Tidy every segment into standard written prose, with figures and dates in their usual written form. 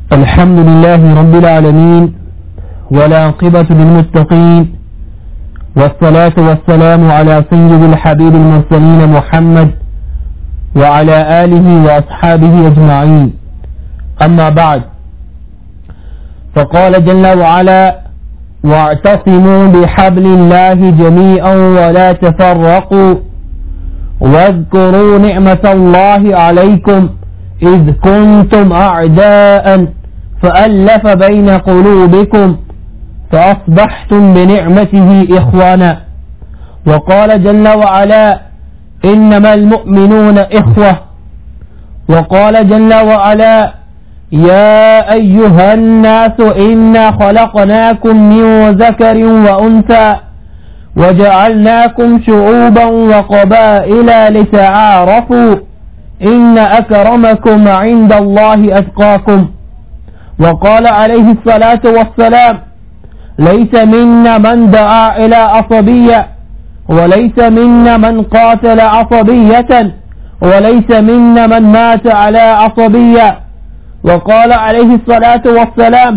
الحمد لله رب العالمين والعاقبة للمتقين والصلاة والسلام على سيد الحبيب المرسلين محمد وعلى آله وأصحابه أجمعين. أما بعد، فقال جل وعلا: واعتصموا بحبل الله جميعا ولا تفرقوا واذكروا نعمة الله عليكم إذ كنتم أعداء فألف بين قلوبكم فأصبحتم بنعمته إخوانا. وقال جل وعلا: إنما المؤمنون إخوة. وقال جل وعلا: يا أيها الناس إنا خلقناكم من ذكر وأنثى وجعلناكم شعوبا وقبائل لتعارفوا إن أكرمكم عند الله أتقاكم. وقال عليه الصلاة والسلام: ليس منا من دعا إلى عصبية، وليس منا من قاتل عصبية، وليس منا من مات على عصبية. وقال عليه الصلاة والسلام: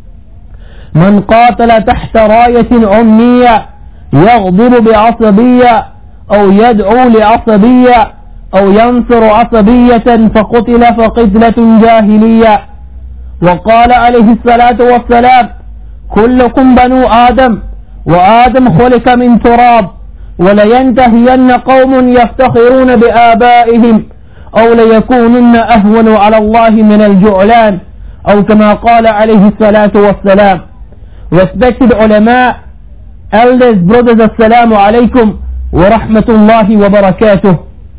من قاتل تحت راية أمية يغضب بعصبية أو يدعو لعصبية أو ينصر عصبية فقتل فقتلة جاهلية. وقال عليه الصلاة والسلام: كلكم بنو آدم وآدم خلق من تراب، ولينتهين قوم يفتخرون بآبائهم أو ليكونن أهون على الله من الجعلان، أو كما قال عليه الصلاة والسلام. Respected ulama, elders, brothers, assalamu alaikum wa rahmatullahi wa barakatuh.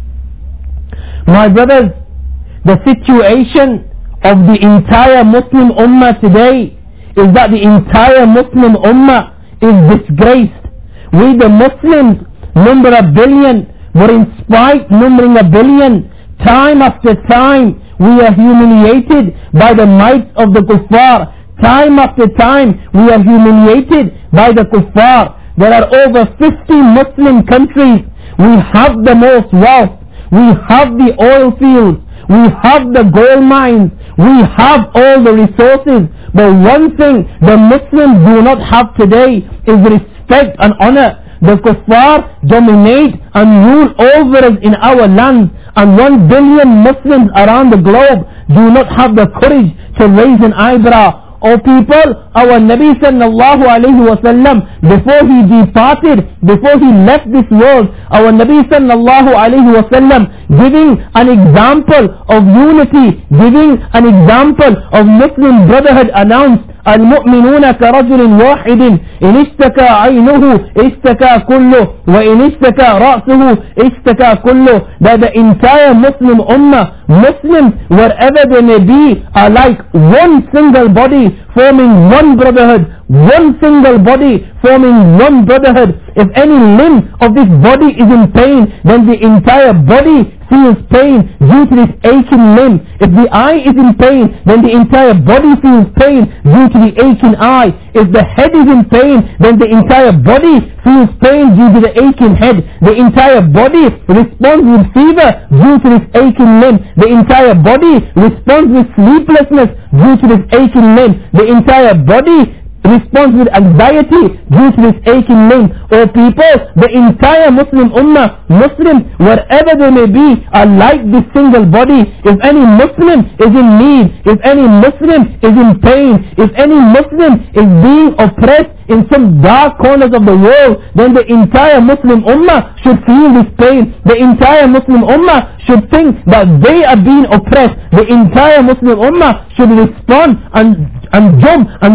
My brothers, the situation of the entire Muslim Ummah today is that the entire Muslim Ummah is disgraced. We the Muslims number a billion, but in spite numbering a billion, time after time we are humiliated by the might of the kuffar. Time after time we are humiliated by the kuffar. There are over 50 Muslim countries. We have the most wealth. We have the oil fields. We have the gold mines. We have all the resources. But one thing the Muslims do not have today is respect and honor. The kuffar dominate and rule over us in our lands, and 1 billion Muslims around the globe do not have the courage to raise an eyebrow. O people, our Nabi sallallahu alayhi wa sallam, before he departed, before he left this world, our Nabi sallallahu alayhi wa sallam giving an example of unity, giving an example of Muslim brotherhood announced: المؤمنون كرجل واحد إن اشتكى عينه اشتكى كله وإن اشتكى رأسه اشتكى كله. That the entire Muslim Ummah, Muslims wherever they may be, are like one single body forming one brotherhood, one single body forming one brotherhood. If any limb of this body is in pain, then the entire body feels pain due to this aching limb. If the eye is in pain, then the entire body feels pain due to the aching eye. If the head is in pain, then the entire body feels pain due to the aching head. The entire body responds with fever due to this aching limb. The entire body responds with sleeplessness due to this aching limb. The entire body responds with anxiety due to this aching limb. O people, the entire Muslim Ummah, Muslims wherever they may be, are like this single body. If any Muslim is in need, if any Muslim is in pain, if any Muslim is being oppressed in some dark corners of the world, then the entire Muslim Ummah should feel this pain. The entire Muslim Ummah should think that they are being oppressed. The entire Muslim Ummah should respond and jump and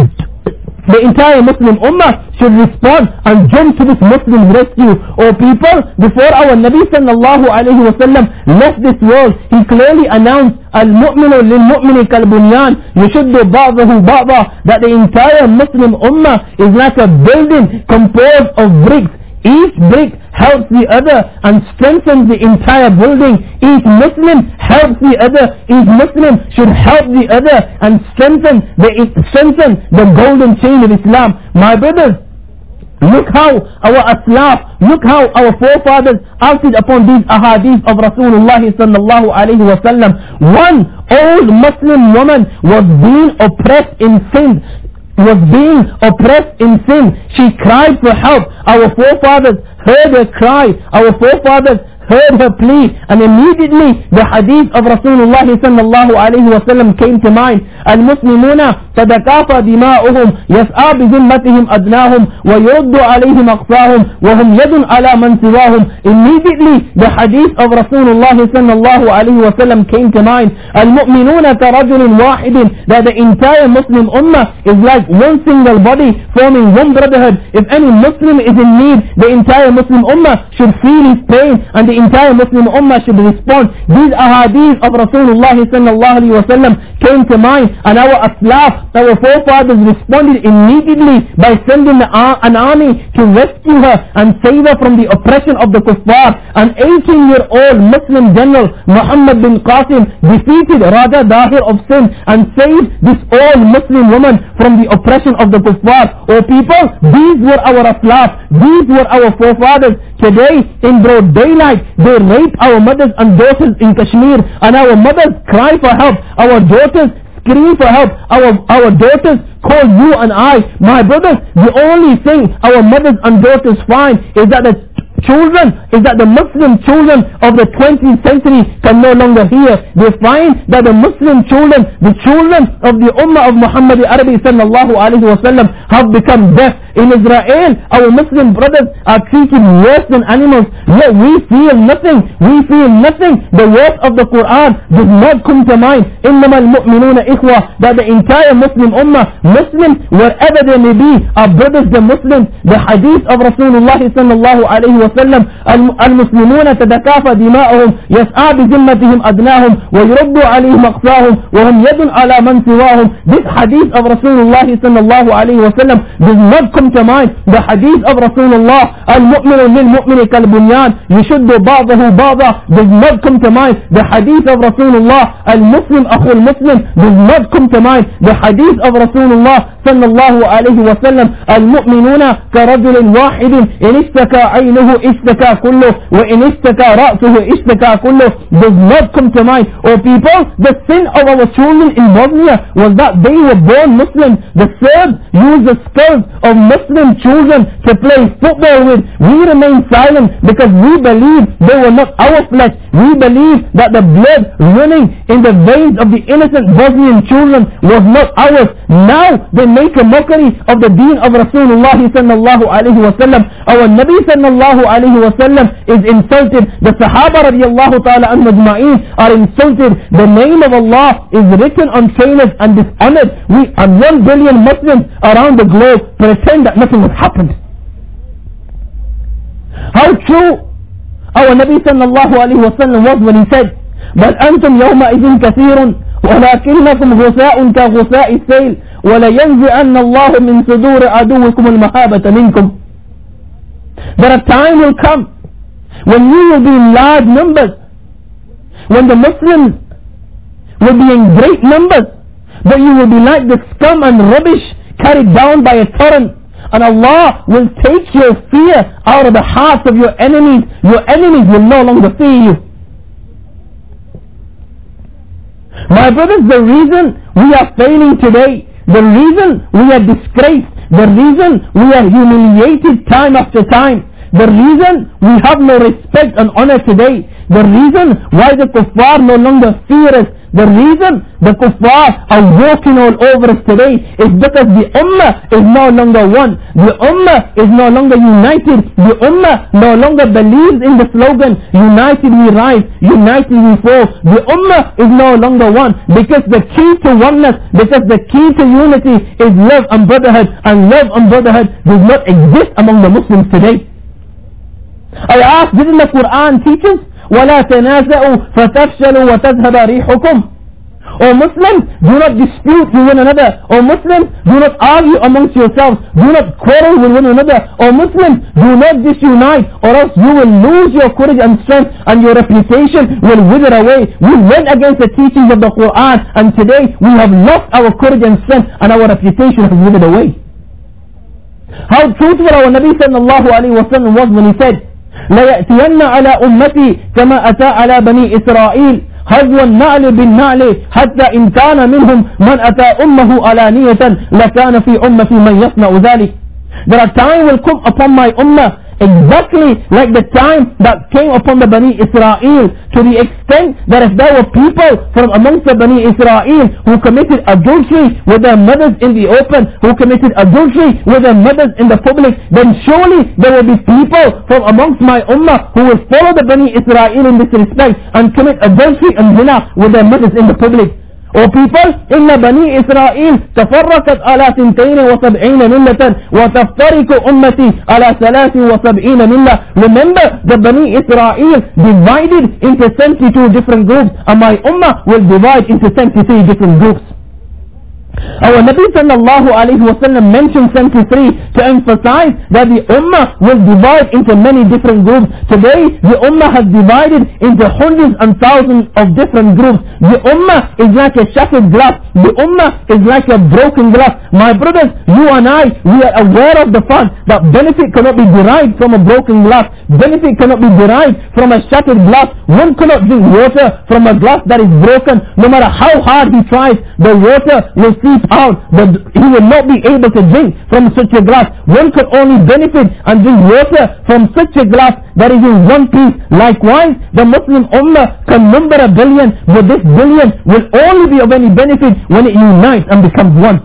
the entire Muslim Ummah should respond and jump to this Muslim rescue. O people, before our Nabi sallallahu alayhi wa sallam left this world, he clearly announced: Al-mu'minu lil-mu'mini kal-bunyan yushuddu ba'dahu ba'da. That the entire Muslim Ummah is like a building composed of bricks. Each brick helps the other and strengthens the entire building. Each Muslim helps the other. Each Muslim should help the other and strengthen the golden chain of Islam. My brothers, Look how our aslaf, look how our forefathers acted upon these ahadith of Rasulullah sallallahu alayhi wa sallam. One old Muslim woman was being oppressed in sin. She cried for help. Our forefathers heard her cry. Our forefathers heard her plea, and immediately the hadith of Rasulullah sallallahu alayhi wa sallam came to mind. Al-Muslimuna tadakafa dima'uhum yas'a bizimmatihim adnahum wa yuruddu alayhim aqsahum wa hum yadun ala man siwahum. Immediately the hadith of Rasulullah sallallahu alayhi wa sallam came to mind. Al-Mu'minuna karajulin wahidin, that the entire Muslim ummah is like one single body forming one brotherhood. If any Muslim is in need, the entire Muslim ummah should feel his pain, and the entire Muslim ummah should respond. These ahadith of Rasulullah sallallahu alayhi wa sallam came to mind, and our aslaf, our forefathers responded immediately by sending an army to rescue her and save her from the oppression of the kuffar. An 18-year-old Muslim general, Muhammad bin Qasim, defeated Raja Dahir of Sindh and saved this old Muslim woman from the oppression of the kuffar. Oh people, these were our aslaf, these were our forefathers. Today, in broad daylight, they rape our mothers and daughters in Kashmir, and our mothers cry for help. Our daughters scream for help. Our daughters call you and I, my brothers. The only thing our mothers and daughters find is that the Muslim children of the 20th century can no longer hear. They find that the Muslim children, the children of the Ummah of Muhammad Arabi sallallahu alayhi wa sallam, have become deaf. In Israel, our Muslim brothers are treated worse than animals, yet we feel nothing. The words of the Quran does not come to mind. إِنَّمَا الْمُؤْمِنُونَ إِخْوَةً, that the entire Muslim ummah, Muslims wherever they may be, are brothers than Muslims. The hadith of Rasulullah sallallahu alayhi wa sallam, الْمُسْلِمُونَ تَتَكَافَى دِمَاؤُهُمْ يَسْعَى بِذِمَّتِهِمْ أَدْنَاهُمْ وَيُرَدُّ عَلَيْهِمْ أَقْصَاهُمْ وَهُمْ يَدٌ عَلَى مَنْ سِوَاهُمْ. This hadith of Rasulullah sallallahu alayhi wa sallam does not come to mind. The hadith of Rasulullah, al-mu'minu lil-mu'mini kal-bunyan yashuddu ba'dahu ba'da, does not come to mind. The hadith of Rasulullah, al-Muslim akhul Muslim, does not come to mind. The hadith of Rasulullah sallallahu alayhi wa sallam, al-mu'minuna karajulin wahidin in istaka aynuhu istaka kulluh wa in istaka ra'suhu istaka kulluh, does not come to mind. Oh people, the sin of our children in Bosnia was that they were born Muslim. The Serbs used the skulls of Muslim children to play football with. We remain silent because we believe they were not our flesh. We believe that the blood running in the veins of the innocent Bosnian children was not ours. Now they make a mockery of the deen of Rasulullah sallallahu alayhi wa sallam. Our Nabi sallallahu alayhi wa sallam is insulted. The Sahaba radiallahu ta'ala an majma'een are insulted. The name of Allah is written on trainers and dishonored. We are 1 billion Muslims around the globe pretend that nothing has happened. How true our Nabi sallallahu alayhi wa sallam was when he said, بَلْ أَنْتُمْ يَوْمَئِذٍ كَثِيرٌ وَلَكِنَّكُمْ غُثَاءٌ كَغُثَاءِ السَّيْلِ وَلَيَنْزِعَنَّ اللَّهُ مِنْ صُدُورِ عَدُوِّكُمُ الْمَهَابَةَ مِنْكُمْ. That a time will come when you will be in large numbers, when the Muslims will be in great numbers, but you will be like the scum and rubbish carried down by a torrent, and Allah will take your fear out of the hearts of your enemies. Your enemies will no longer fear you. My brothers, the reason we are failing today, the reason we are disgraced, the reason we are humiliated time after time, the reason we have no respect and honor today, the reason why the kuffar no longer fear us, the reason the kuffar are walking all over us today is because the ummah is no longer one. The ummah is no longer united. The ummah no longer believes in the slogan, united we rise, united we fall. The ummah is no longer one, because the key to oneness, because the key to unity is love and brotherhood, and love and brotherhood does not exist among the Muslims today. I ask, didn't the Quran teach us? وَلَا تَنَازَعُوا فَتَفْشَلُوا وَتَذْهَبَ رِيحُكُمْ. O Muslims, do not dispute with one another. O Muslims, do not argue amongst yourselves. Do not quarrel with one another. O Muslims, do not disunite, or else you will lose your courage and strength, and your reputation will wither away. We went against the teachings of the Quran, and today we have lost our courage and strength, and our reputation has withered away. How truthful our Nabi sallallahu alayhi wa sallam was when he said, لَيَأْتِيَنَّ عَلَى أُمَّتِي كَمَا أَتَى عَلى بَنِي إِسْرَائِيل هَزْوَ النَّعْلِ بِالنَّعْلِ حَتَّى إِنْ كَانَ مِنْهُمْ مَنْ أَتَى أُمَّهُ عَلَانِيَةً لَكَانَ فِي أُمَّتِي مَنْ يَصْنَعُ ذَلِكَ. There are time will come upon my ummah exactly like the time that came upon the Bani Israel, to the extent that if there were people from amongst the Bani Israel who committed adultery with their mothers in the open, who committed adultery with their mothers in the public, then surely there will be people from amongst my ummah who will follow the Bani Israel in this respect and commit adultery and zina with their mothers in the public. O people, إن بني إسرائيل تفرقت على 72 ملة وتفترق أمتي على 73 ملة. Remember, the Bani Israel divided into 72 different groups, and my ummah will divide into 73 different groups. Our Nabi sallallahu alayhi wa sallam mentioned 73 to emphasize that the ummah will divide into many different groups. Today, the ummah has divided into hundreds and thousands of different groups. The ummah is like a shattered glass. The ummah is like a broken glass. My brothers, you and I, we are aware of the fact that benefit cannot be derived from a broken glass. Benefit cannot be derived from a shattered glass. One cannot drink water from a glass that is broken. No matter how hard he tries, the water will seep out, but he will not be able to drink from such a glass. One could only benefit and drink water from such a glass that is in one piece. Likewise, the Muslim ummah can number 1 billion, but this billion will only be of any benefit when it unites and becomes one.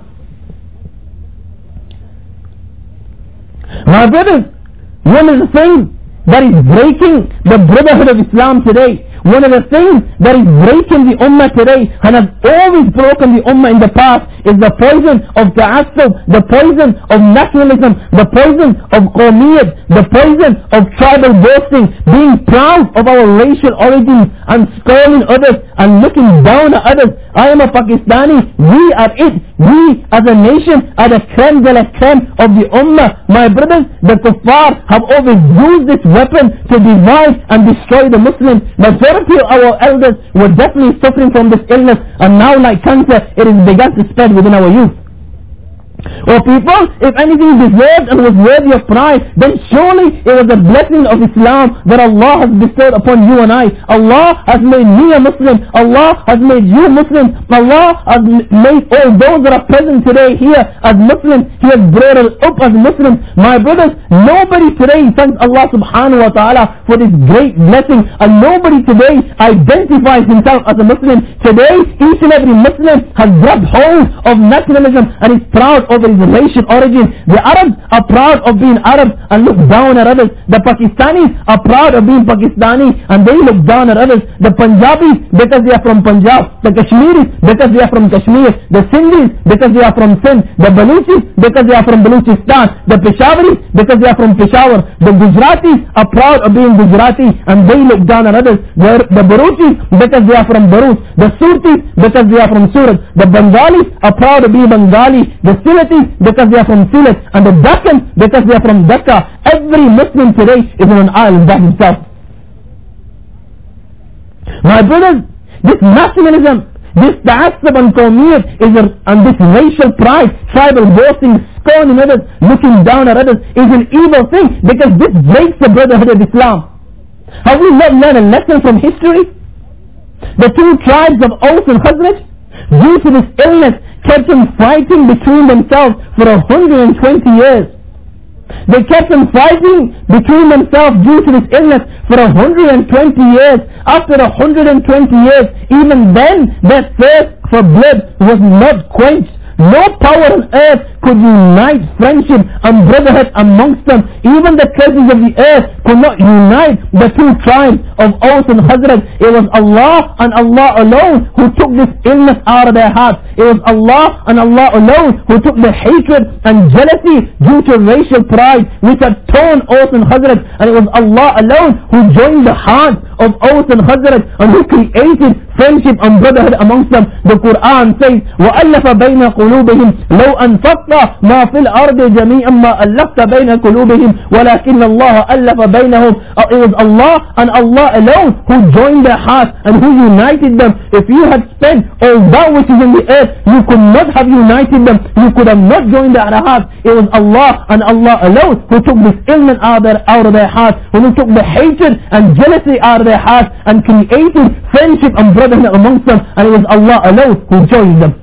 My brothers, one of the things that is breaking the brotherhood of Islam today, one of the things that is breaking the ummah today and has always broken the ummah in the past, is the poison of ta'assub, the poison of nationalism, the poison of qawmiyat, the poison of tribal boasting, being proud of our racial origins and scorning others and looking down at others. I am a Pakistani, we are it. We as a nation are the creme de la creme of the ummah. My brothers, the kuffar have always used this weapon to divide and destroy the Muslims. Majority of our elders were definitely suffering from this illness, and now like cancer, it has begun to spread within our youth. O people, if anything deserved and was worthy of pride, then surely it was a blessing of Islam that Allah has bestowed upon you and I. Allah has made me a Muslim. Allah has made you Muslims. Allah has made all those that are present today here as Muslims. He has brought us up as Muslims. My brothers, nobody today thanks Allah subhanahu wa ta'ala for this great blessing, and nobody today identifies himself as a Muslim. Today, each and every Muslim has grabbed hold of nationalism and is proud over his racial origin. The Arabs are proud of being Arab and look down at others. The Pakistanis are proud of being Pakistani and they look down at others. The Punjabis because they are from Punjab. The Kashmiris because they are from Kashmir. The Sindhis because they are from Sindh. The Baluchis because they are from Baluchistan. The Peshawaris because they are from Peshawar. The Gujaratis are proud of being Gujarati and they look down at others. The Baruchis because they are from Baruch. The Surtis because they are from Surat. The Bengalis are proud of being Bengali. The because they are from Sylhet, and the Daccans because they are from Dhaka. Every Muslim today is on an island by himself. My brothers, this nationalism, this ta'assub and qawmiyat and this racial pride, tribal boasting, scorning others, looking down at others, is an evil thing, because this breaks the brotherhood of Islam. Have we not learned a lesson from history? The two tribes of Aus and Khazraj, due to this illness, kept on fighting between themselves for 120 years. They kept on fighting between themselves due to this illness for 120 years. After 120 years, even then, their thirst for blood was not quenched. No power on earth could unite friendship and brotherhood amongst them. Even the curses of the earth could not unite the two tribes of Aus and Khazraj. It was Allah and Allah alone who took this illness out of their hearts. It was Allah and Allah alone who took the hatred and jealousy due to racial pride which had torn Aus and Khazraj. And it was Allah alone who joined the hearts of Aus and Khazraj and who created friendship and brotherhood amongst them. The Quran says, وَأَلَّفَ بَيْنَ قلوبهم لو أنفقت ما في الأرض جميعا ما ألفت بين قلوبهم ولكن الله ألف بينهم. It was Allah and Allah alone who joined their hearts and who united them. If you had spent all that which is in the earth, you could not have united them. You could have not joined their hearts. It was Allah and Allah alone who took this illness out of their hearts, who took the hatred and jealousy out of their hearts and created friendship and brotherhood amongst them, and it was Allah alone who joined them.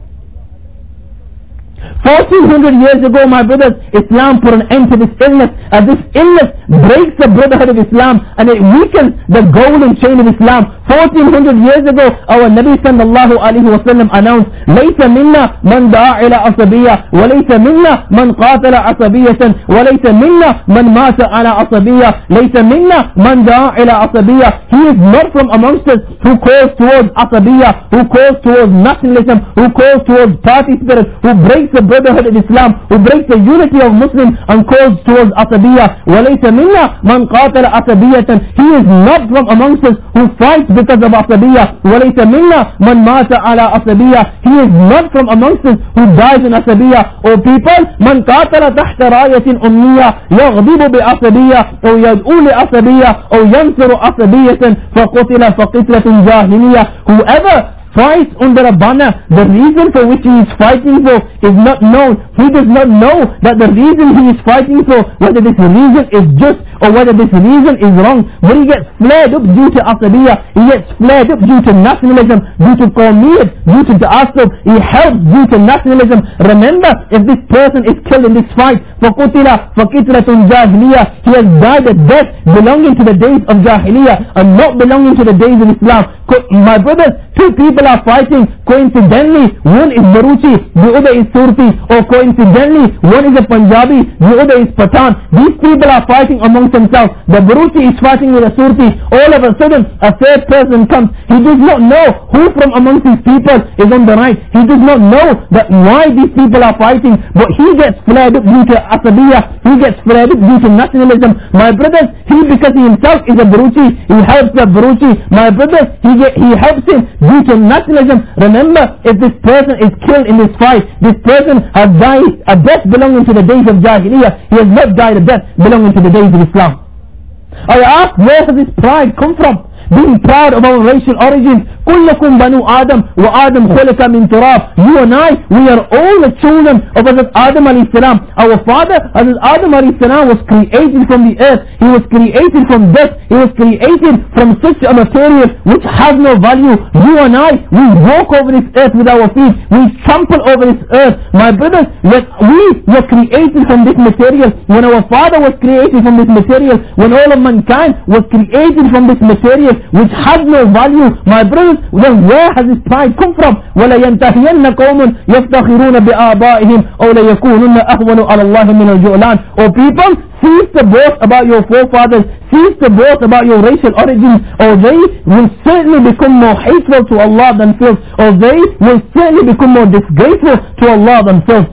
1400 years ago, my brothers, Islam put an end to this illness, and this illness breaks the brotherhood of Islam and it weakens the golden chain of Islam. 1400 years ago, our Nabi sallallahu alayhi wa sallam announced, لَيْسَ مِنَّا مَنْ دَعَا إِلَى عَصَبِيَّةٍ وَلَيْسَ مِنَّا مَنْ قَاتَلَ عَصَبِيَّةً وَلَيْسَ مِنَّا مَنْ مَاتَ عَلَى عَصَبِيَّةٍ لَيْسَ مِنَّا مَنْ دَعَا إِلَى عَصَبِيَّةٍ. He is not from amongst us who calls towards asabiyyah, who calls towards nationalism, who calls towards party spirit, who breaks the brotherhood of Islam, who breaks the unity of Muslims and calls towards asabiyyah. وَلَيْسَ مِنَّا مَنْ قَاتَلَ عَصَبِيَّةً. He is not from amongst us who fights because of asabiyyah. وَلَيْسَ مِنَّا مَنْ مَاتَ عَلَى عَصَبِيَّةٍ. He is not from amongst us who dies in asabiyyah. O people, مَنْ قَاتَلَ تَحْتَ رَايَةٍ أُمِّيَّةٍ يَغْضِبُ بِعَصَبِيَّةٍ أو يدعو لعصبية أو ينصر عصبية فقتل فقتلة جاهلية. Whoever fights under a banner, the reason for which he is fighting for is not known. He does not know that the reason he is fighting for, whether this reason is just or whether this reason is wrong. When he gets flared up due to asabiyyah, he gets flared up due to nationalism, due to qawmiyyat, due to ta'assub, he helps due to nationalism. Remember, if this person is killed in this fight, فَقُتِلَ فَقِتْلَةٌ جَاهِلِيَّةٌ, he has died a death belonging to the days of Jahiliyyah and not belonging to the days of Islam. My brothers, two people are fighting. Coincidentally, one is Baruchi, the other is Surti, or coincidentally, one is a Punjabi, the other is Pathan. These people are fighting amongst themselves. The Baruchi is fighting with a Surti. All of a sudden, a third person comes. He does not know who from amongst these people is on the right. He does not know that why these people are fighting, but he gets flared up due to asabiyyah. He gets flared up due to nationalism. My brothers, he because he himself is a Baruchi, he helps the Baruchi. My brothers, he helps him due to nationalism. Remember, if this person is killed in this fight, this person has died a death belonging to the days of Jahiliyyah. He has not died a death belonging to the days of Islam. I ask, where has this pride come from? Being proud of our racial origins. كلكم بنو آدم وآدم خلق من تراب. You and I, we are all the children of Hazrat Adam alayhi salam. Our father, Hazrat Adam alayhi salam, was created from the earth. He was created from dust. He was created from such a material which has no value. You and I, we walk over this earth with our feet. We trample over this earth. My brothers, we were created from this material. When our father was created from this material, when all of mankind was created from this material which has no value, my brothers, then where has this pride come from? وَلَيَنْتَهِيَنَّ قَوْمٌ يَفْتَخِرُونَ بِآبَائِهِمْ أَوْ لَيَكُونُنَّ أَهْوَنُ عَلَى اللَّهِ مِنَ الْجُعْلَانِ. O people, cease to boast about your forefathers, cease to boast about your racial origins, or they will certainly become more hateful to Allah than filth, or they will certainly become more disgraceful to Allah than filth.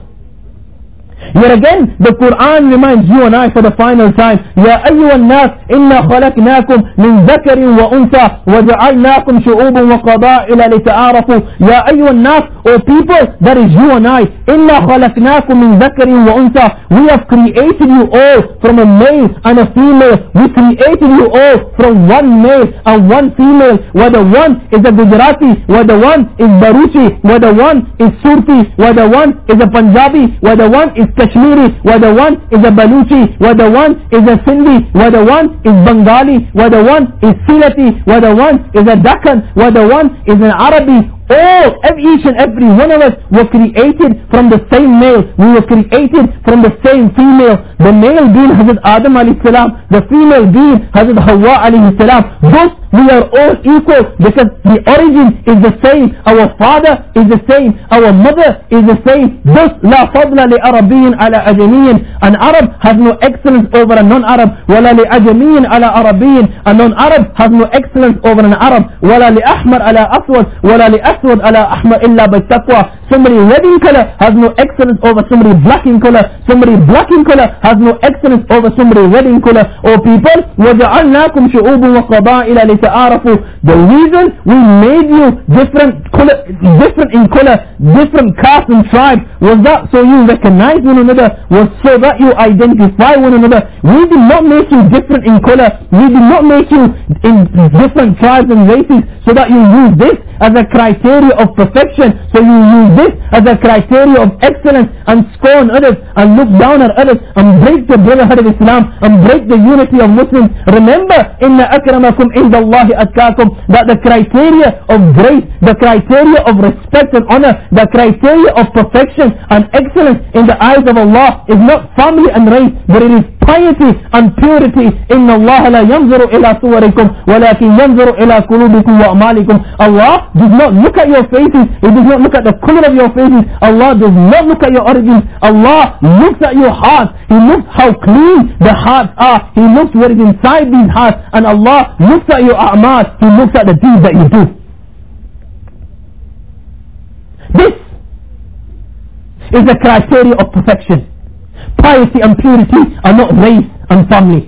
Yet again, the Quran reminds you and I for the final time, يَا أَيُّهَا النَّاسِ إِنَّا خَلَقْنَاكُمْ مِنْ ذَكَرٍ وَأُنْثَى وَجَعَلْنَاكُمْ شُعُوبًا وَقَبَائِلَ لِتَعَارَفُوا. يَا أَيُّهَا النَّاسِ, O people, that is you and I. إِنَّا خَلَقْنَاكُمْ مِنْ ذَكَرٍ وَأُنْثَى. We have created you all from a male and a female. We created you all from one male and one female. Whether one is a Gujarati, whether one is Baruchi, whether one is Surti, whether one is a Punjabi, whether one is Kashmiri, whether one is a Baluchi, whether one is a Sindhi, whether one is Bengali, whether one is Silati, whether one is a Dakhan, whether one is an Arabi. All, each and every one of us were created from the same male. We were created from the same female. The male being Hazrat Adam alayhi salam, the female being Hazrat Hawa alayhi salam. Thus, we are all equal because the origin is the same. Our father is the same. Our mother is the same. Thus, لا فضل لعربي على أجمي. An Arab has no excellence over a non-Arab. ولا لأجمي على عربي. A non-Arab has no excellence over an Arab. ولا لأحمر على أسود. ولا لأسود على أحمر إلا بالتقوى. So somebody red in color has no excellence over somebody black in color. Somebody black in color has no excellence over somebody red in color. O people, وَجَعَلْنَاكُمْ شُعُوبٌ وَقَبَائِلَ لِتَعَارَفُوا. The reason we made you different in color, different caste and tribes, was that so you recognize one another, was so that you identify one another. We did not make you different in color. We did not make you in different tribes and races so that you use this as a criteria of perfection. So you use this as a criteria of excellence and scorn others and look down at others and break the brotherhood of Islam and break the unity of Muslims. Remember, inna akramakum inda Allahi atkakum, that the criteria of grace, the criteria of respect and honor, the criteria of perfection and excellence in the eyes of Allah is not family and race, but it is piety and purity. Inna Allah la yanzuru ila suwarikum walakin yanzuru ila qulubikum wa a'malikum. Allah does not look at your faces. He does not look at the color of your faces. Allah does not look at your origins. Allah looks at your heart. He looks how clean the hearts are. He looks what is inside these hearts. And Allah looks at your a'mal. He looks at the deeds that you do. This is the criteria of perfection. Piety and purity are not race and family.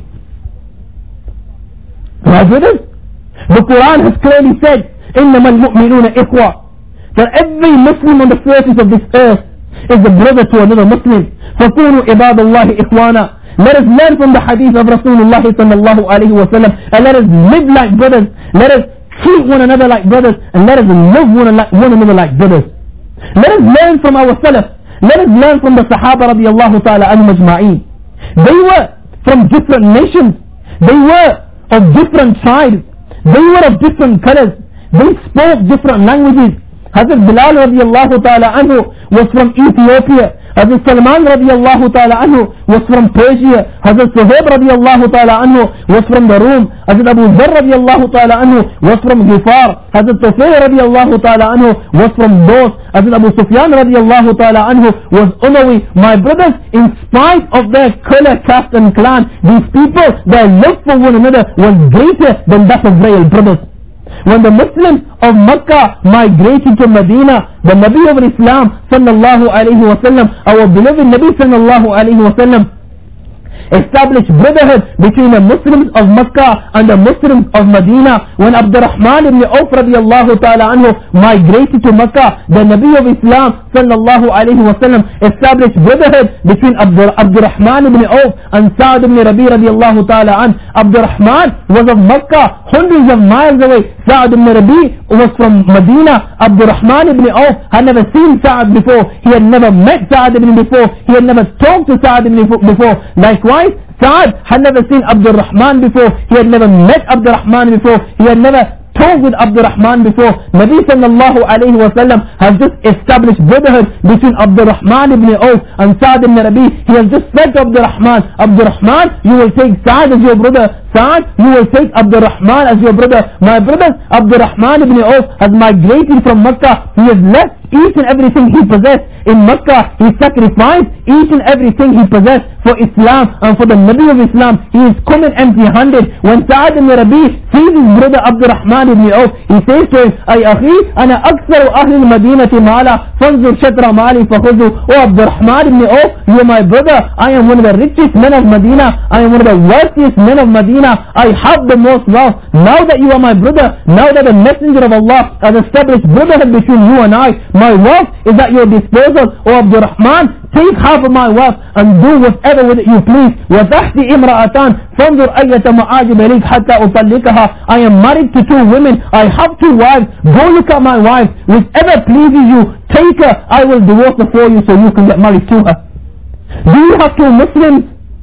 Right, brothers? The Quran has clearly said, إِنَّمَا الْمُؤْمِنُونَ إِخْوَةً, that every Muslim on the surface of this earth is a brother to another Muslim. فَكُونُوا عِبَادَ اللَّهِ إِخْوَانًا. Let us learn from the hadith of Rasulullah sallallahu alayhi wa sallam, and let us live like brothers. Let us treat one another like brothers, and let us love one another like brothers. Let us learn from our Salaf. Let us learn from the Sahaba radiallahu ta'ala anhum ajma'een. They were from different nations. They were of different tribes. They were of different colors. They spoke different languages. Hazrat Bilal radiallahu ta'ala anhu was from Ethiopia. Hazrat Salman radiallahu ta'ala anhu was from Persia. Hazrat Suhaib radiallahu ta'ala anhu was from the Rum. Hazrat Abu Dharr radiallahu ta'ala anhu was from Ghifar. Hazrat Tufayl radiallahu ta'ala anhu was from Dos. Hazrat Abu Sufyan radiallahu ta'ala anhu was Umawi. My brothers, in spite of their color, caste and clan, these people, their love for one another was greater than that of real brothers. When the Muslims of Makkah migrated to Medina, the Nabi of Islam sallallahu alayhi wa sallam, our beloved Nabi sallallahu alayhi wa sallam, established brotherhood between the Muslims of Makkah and the Muslims of Medina. When Abdurrahman ibn Auf radiallahu ta'ala anhu migrated to Makkah, the Nabi of Islam sallallahu alayhi wa sallam established brotherhood between Abdurrahman ibn Auf and Sa'd ibn Rabi radiallahu ta'ala anhu. Abdurrahman was of Makkah, hundreds of miles away. Sa'd ibn Rabi was from Medina. Abdurrahman ibn Auf had never seen Sa'd before. He had never met Sa'd ibn before. He had never talked to Sa'd ibn before. Likewise, Sa'd had never seen Abdurrahman before. He had never met Abdurrahman before. He had never talked with Abdurrahman before. Nabi sallallahu alayhi wa sallam has just established brotherhood between Abdurrahman ibn Auf and Sa'd ibn Rabi. He has just said to Abdurrahman, Abdurrahman, you will take Sa'd as your brother. Sa'd, you will take Abdurrahman as your brother. My brothers, Abdurrahman ibn Auf has migrated from Makkah. He has left each and everything he possessed in Makkah. He sacrificed each and everything he possessed for Islam and for the Nabi of Islam. He is coming empty-handed. When Sa'd ibn Rabi sees his brother Abdurrahman ibn Auf, he says to him, Ay akhi, ana aksaru ahli al-Madinati mala, fanzur shatra mali fakhuzu. Oh Abdurrahman ibn Auf, you are my brother. I am one of the richest men of Medina. I am one of the wealthiest men of Medina. I have the most wealth. Now that you are my brother, now that the Messenger of Allah has established brotherhood between you and I, my wealth is at your disposal. O Abdurrahman, take half of my wealth and do whatever with it you please. وَتَحْتِ إِمْرَأَتَانِ فَانْظُرْ أَيَّةَ مَعَاجِبَ لِكْ حَتَّى أُطَلِّقَهَا. I am married to 2 women. I have 2 wives. Go look at my wife. Whichever pleases you, take her. I will divorce her for you so you can get married to her. Do you have 2 Muslims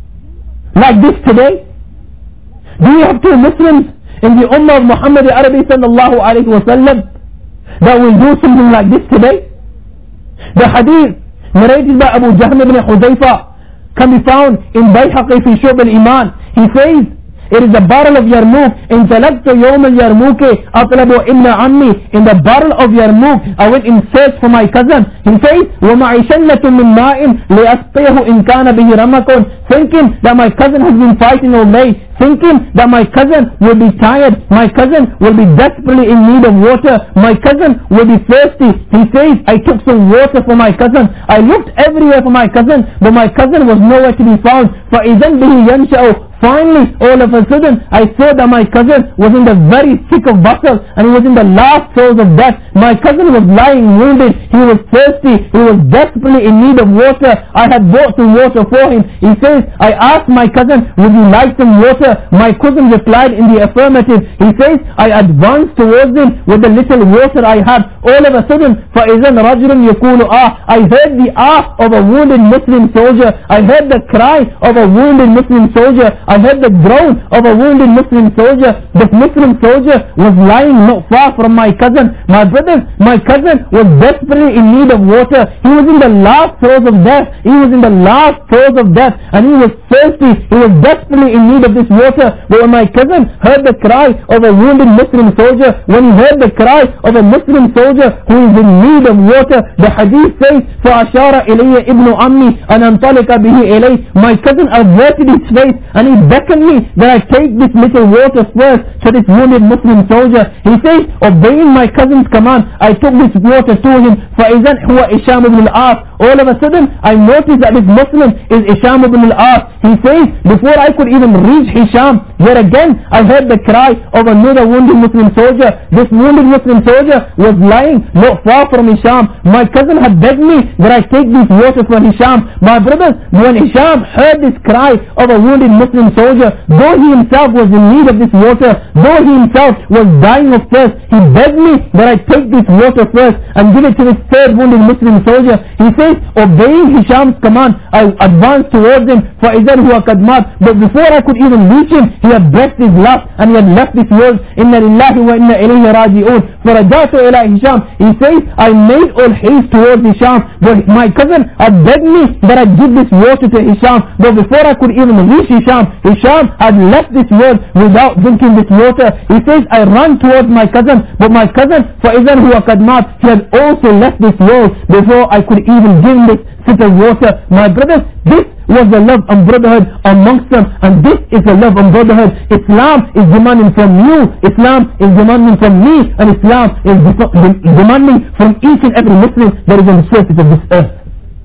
like this today? Do you have 2 Muslims in the Ummah of Muhammad Arabi sallallahu alayhi wa sallam that will do something like this today? The hadith narrated by Abu Jahm ibn Hudayfa can be found in Bayhaqi fi Shu'b al-Iman. He says, it is the barrel of Yarmouk. In talaqtu yawm al-Yarmouk atlabu ibn ammi. In the barrel of Yarmouk, I went in search for my cousin. He says, وَمَعِي شَلَّةٌ مِّن مَّاءٍ لِأَسْقِيهُ إِن كَانَ بِهِ رَمَكٌ. Thinking that my cousin has been fighting all day, thinking that my cousin will be tired, my cousin will be desperately in need of water, my cousin will be thirsty. He says, I took some water for my cousin. I looked everywhere for my cousin, but my cousin was nowhere to be found. فَإِذًا بِهِ يَنْشَأُ. Finally, all of a sudden, I saw that my cousin was in the very thick of battle and he was in the last throes of death. My cousin was lying wounded. He was thirsty. He was desperately in need of water. I had brought some water for him. He says, I asked my cousin, would you like some water? My cousin replied in the affirmative. He says, I advanced towards him with the little water I had. All of a sudden, فَإِذًا رَجُلٌ يَقُولُ I heard the of a wounded Muslim soldier. I heard the cry of a wounded Muslim soldier. I heard the groan of a wounded Muslim soldier. This Muslim soldier was lying not far from my cousin. My brothers, my cousin was desperately in need of water. He was in the last throes of death. He was in the last throes of death and he was thirsty. He was desperately in need of this water. But when my cousin heard the cry of a wounded Muslim soldier, when he heard the cry of a Muslim soldier who is in need of water, the hadith says, فَأَشَارَ إِلَيَّ إِبْنُ أَمِّي أَنْ أَنْطَلِقَ بِهِ إِلَيْهِ. My cousin averted his face and he beckoned me that I take this little water first to this wounded Muslim soldier. He says, obeying my cousin's command, I took this water to him. فَإِذًا هُوَ إِشَامُ بْنُ الْعَاصِ. All of a sudden, I noticed that this Muslim is Hisham ibn al-As. He says, before I could even reach Hisham, yet again, I heard the cry of another wounded Muslim soldier. This wounded Muslim soldier was lying not far from Hisham. My cousin had begged me that I take this water for Hisham. My brothers, when Hisham heard this cry of a wounded Muslim soldier, though he himself was in need of this water, though he himself was dying of thirst, he begged me that I take this water first and give it to this third wounded Muslim soldier. He says, obeying Hisham's command, I advanced towards him. فَإِذًا هُوَ قَدْ مَاتَ. But before I could even reach him, he had breathed his last and he had left this world. إِنَّ لِلَّهِ وَإِنَّ إِلَيْهِ رَاجِعُونَ. فَرَجَعْتُ إِلَى Hisham. He says, I made all haste towards Hisham, but my cousin had begged me that I give this water to Hisham. But before I could even reach Hisham, Hisham had left this world without drinking this water. He says, I ran towards my cousin, but my cousin, فَإِذًا هُوَ قَدْ مَاتَ, he had also left this world before I could even give him this sip of water. My brothers, this was the love and brotherhood amongst them, and this is the love and brotherhood Islam is demanding from you, Islam is demanding from me, and Islam is demanding from each and every Muslim that is on the surface of this earth.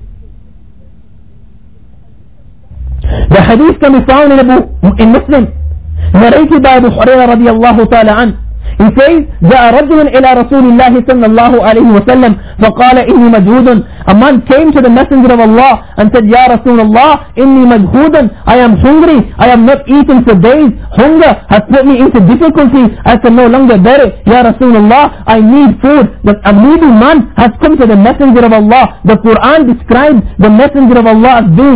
The hadith can be found in Muslim, narrated by Abu Hurairah radiyallahu ta'ala anhu. He says, جاء رجل إلى رسول الله صلى الله عليه وسلم فقال إني مجهود. A man came to the messenger of Allah and said, Ya Rasulullah, إني مجهود. I am hungry. I have not eaten for days. Hunger has put me into difficulty. I can no longer bear it. Ya Rasulullah, I need food. A needy man has come to the messenger of Allah. The Quran describes the messenger of Allah as being